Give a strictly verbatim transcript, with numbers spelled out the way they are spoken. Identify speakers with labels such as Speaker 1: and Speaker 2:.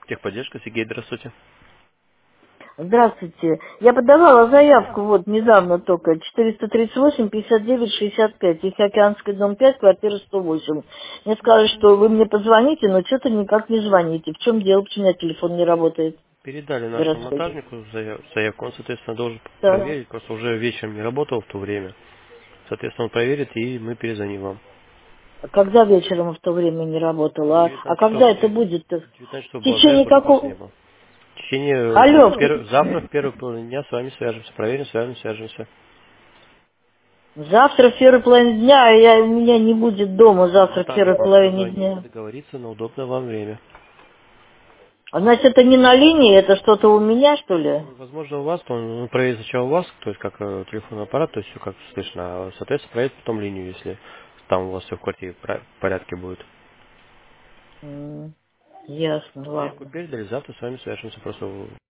Speaker 1: Техподдержка, Сергей, здравствуйте.
Speaker 2: Здравствуйте. Я подавала заявку вот недавно только четыреста тридцать восемь пятьдесят девять шестьдесят пять, Тихоокеанский дом пять, квартира сто восемь. Мне сказали, что вы мне позвоните, но что-то никак не звоните. В чем дело, почему у меня телефон не работает?
Speaker 1: Передали нашему
Speaker 2: Городской.
Speaker 1: монтажнику заяв- заявку, он, соответственно, должен
Speaker 2: Да.
Speaker 1: проверить, просто уже вечером не работал в то время. Соответственно, он проверит, и мы перезвоним вам.
Speaker 2: А когда вечером в то время не работала? А, а
Speaker 1: девятнадцать часов,
Speaker 2: когда это будет-то?
Speaker 1: девятнадцать часов
Speaker 2: В
Speaker 1: было заявка,
Speaker 2: течение
Speaker 1: вроде вас не
Speaker 2: какого...
Speaker 1: было. В течение,
Speaker 2: Алло,
Speaker 1: в пер- завтра, в первой половине дня с вами свяжемся, проверим, свяжем, свяжемся.
Speaker 2: завтра в первой половине дня, а я, меня не будет дома завтра в первой
Speaker 1: Монтажник может
Speaker 2: половине
Speaker 1: позвонить и
Speaker 2: дня.
Speaker 1: договориться на удобное вам время.
Speaker 2: А значит, это не на линии, это что-то у меня, что ли?
Speaker 1: Ну, возможно, у вас, то он ну, проверит сначала у вас, то есть как э, телефонный аппарат, то есть все как слышно, а, соответственно, проверит потом линию, если там у вас все в квартире в пра- в порядке будет.
Speaker 2: М, ясно,
Speaker 1: Заявку
Speaker 2: ладно.
Speaker 1: передали, завтра с вами свяжемся, просто